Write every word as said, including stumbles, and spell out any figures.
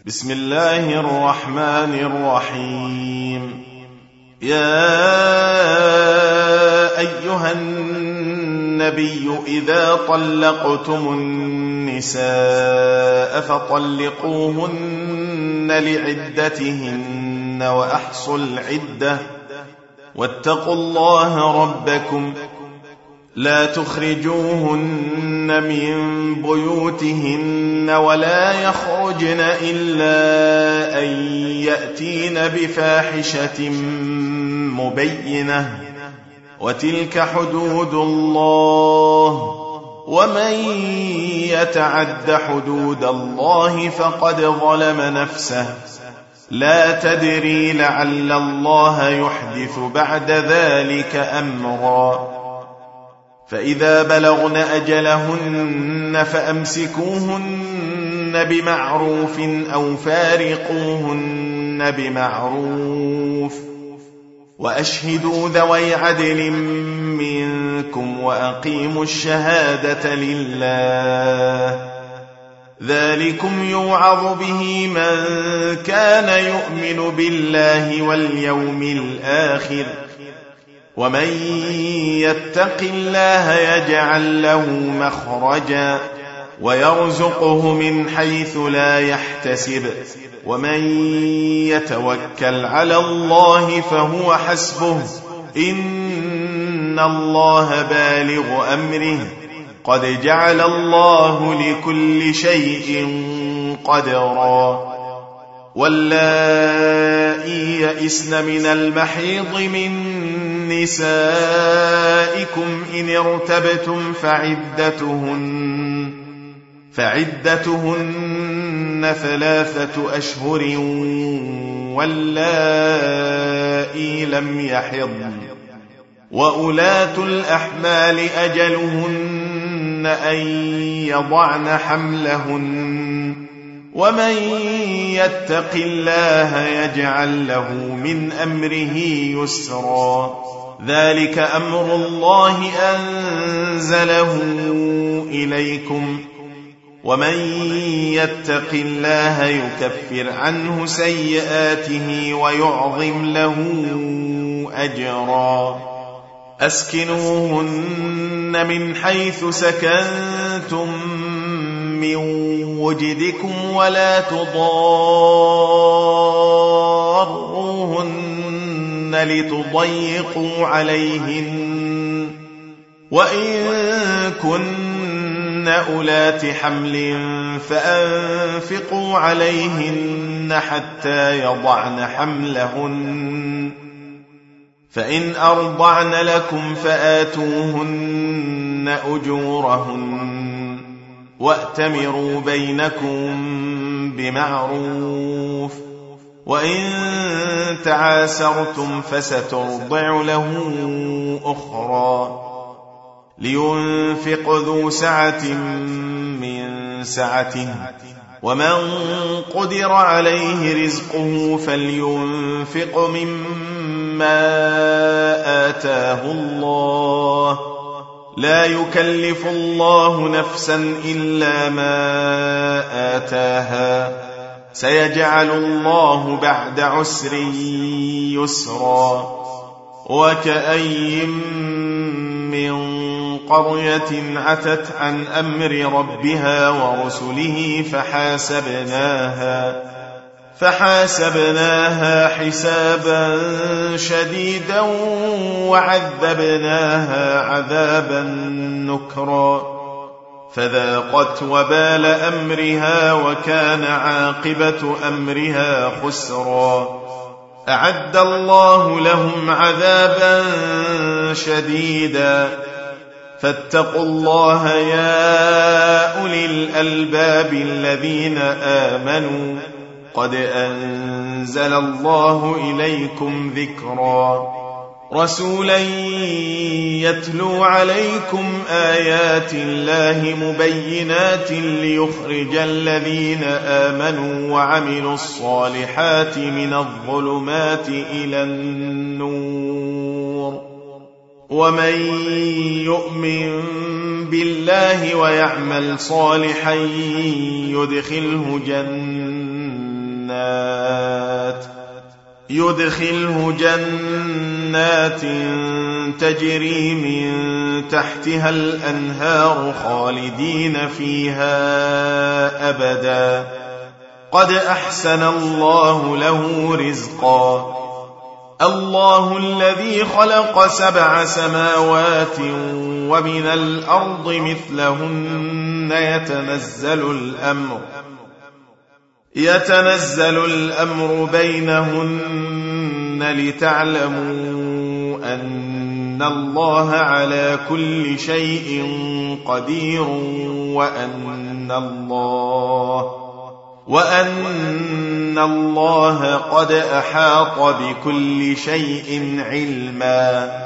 بسم الله الرحمن الرحيم. يا أيها النبي إذا طلقتم النساء فطلقوهن لعدتهن وأحصوا العدة واتقوا الله ربكم لا تخرجوهن من بيوتهن ولا يخرجن إلا أن يأتين بفاحشة مبينة وتلك حدود الله ومن يتعد حدود الله فقد ظلم نفسه لا تدري لعل الله يحدث بعد ذلك أمرا. فإذا بلغن أجلهن فأمسكوهن بمعروف أو فارقوهن بمعروف وأشهدوا ذوي عدل منكم وأقيموا الشهادة لله ذلكم يوعظ به من كان يؤمن بالله واليوم الآخر ومن يتق الله يجعل له مخرجا ويرزقه من حيث لا يحتسب ومن يتوكل على الله فهو حسبه إن الله بالغ أمره قد جعل الله لكل شيء قدرا. واللائي يئسن من المحيض من نسائكم إن ارتبتم فعدتهن فعدتهن ثلاثة أشهر واللائي لم يحضن وأولاة الأحمال أجلهن أن يضعن حملهن ومن يتق الله يجعل له من أمره يسرا. ذلك أمر الله أنزله إليكم ومن يتق الله يكفر عنه سيئاته ويعظم له أجرا. أسكنوهن من حيث سكنتم من وجدكم ولا تضاروهن لتضيقوا عليهن وإن كن أولات حمل فأنفقوا عليهن حتى يضعن حملهن فإن أرضعن لكم فآتوهن أجورهن وأتمروا بينكم بمعروف وإن تعاسرتم فسترضع له أخرى. لينفق ذو سعة من سعته ومن قدر عليه رزقه فلينفق مما آتاه الله لا يكلف الله نفسا إلا ما آتاها سيجعل الله بعد عسر يسرا. وكأي من قرية عتت عن أمر ربها ورسله فحاسبناها فحاسبناها حسابا شديدا وعذبناها عذابا نكرا فذاقت وبال أمرها وكان عاقبة أمرها خسرا. أعد الله لهم عذابا شديدا فاتقوا الله يا أولي الألباب الذين آمنوا قد أنزل الله إليكم ذكرا. رسولا يتلو عليكم آيات الله مبينات ليخرج الذين آمنوا وعملوا الصالحات من الظلمات إلى النور ومن يؤمن بالله ويعمل صالحا يدخله جنات جنات يدخله جنات تجري من تحتها الأنهار خالدين فيها أبدا قد أحسن الله له رزقا الله الذي خلق سبع سماوات ومن الأرض مثلهن يتنزل الأمر يتنزل الأمر بينهن لتعلموا أن الله على كل شيء قدير وأن الله وأن الله قد أحاط بكل شيء علما